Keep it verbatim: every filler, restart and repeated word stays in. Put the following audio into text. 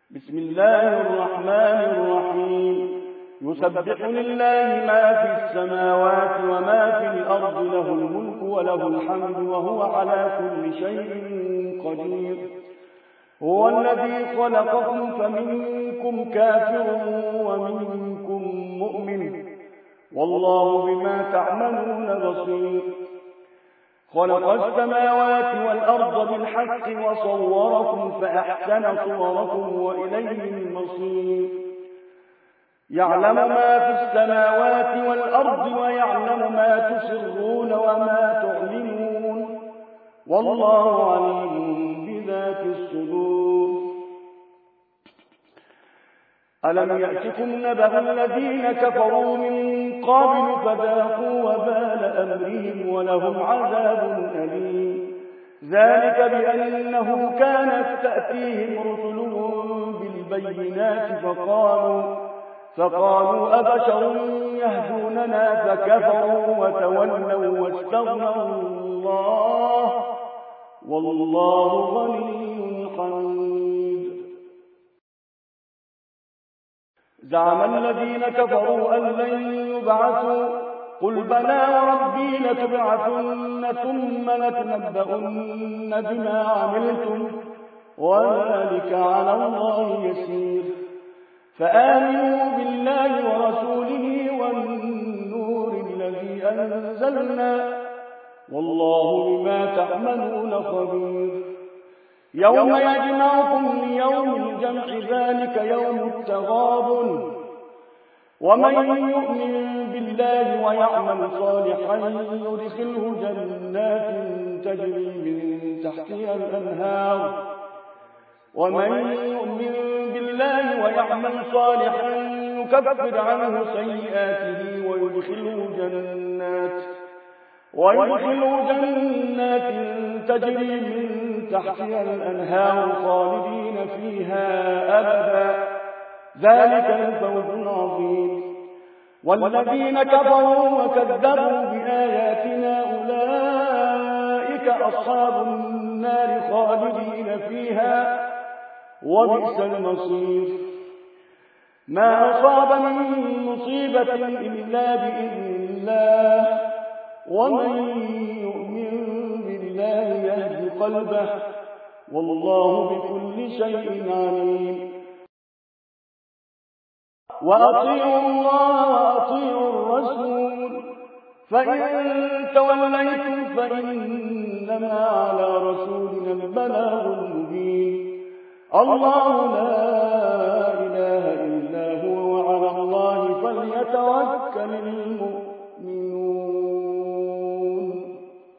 بسم الله الرحمن الرحيم يسبح لله ما في السماوات وما في الأرض له الملك وله الحمد وهو على كل شيء قدير هو الذي خلقكم فمنكم كافر ومنكم مؤمن والله بما تعملون بصير خلق السماوات والأرض بالحق وصوركم فأحسن صوركم وإليه المصير يعلم ما في السماوات والأرض ويعلم ما تسرون وما تعلنون والله عليم بذات الصدور ألم يأتكم نبأ الذين كفروا من قبل فذاقوا وبال أمرهم ولهم عذاب أليم ذلك بأنه كانت تأتيهم رسلهم بالبينات فقالوا فقالوا أبشر يهدوننا فكفروا وتولوا واستغنوا الله والله غني حميد زعم الذين كفروا أن لن يبعثوا قل بلى وربي لتبعثن ثم لتنبؤن بما عملتم وذلك على الله يسير فآمنوا بالله ورسوله والنور الذي أنزلنا والله بما تعملون خبير يوم يجمعكم ليوم الجمع ذلك يوم التغابن ومن يؤمن بالله ويعمل صالحا يدخله جنات تجري من تحتها الأنهار ومن يؤمن بالله ويعمل صالحا يكفر عنه سيئاته ويدخله جنات ويدخله جنات تجري من تحتها الأنهار خالدين فيها أبدا ذلك الفوز العظيم والذين كفروا وكذبوا بآياتنا أولئك أصحاب النار خالدين فيها وبئس المصير ما أصاب من مصيبة إلا بإذن الله ومن يؤمن بالله يهد قلبه والله بكل شيء عليم وأطيعوا الله وأطيعوا الرسول فإن توليتم فإنما على رسولنا البلاغ المبين الله لا إله إلا هو وعلى الله فليتوكل المؤمنون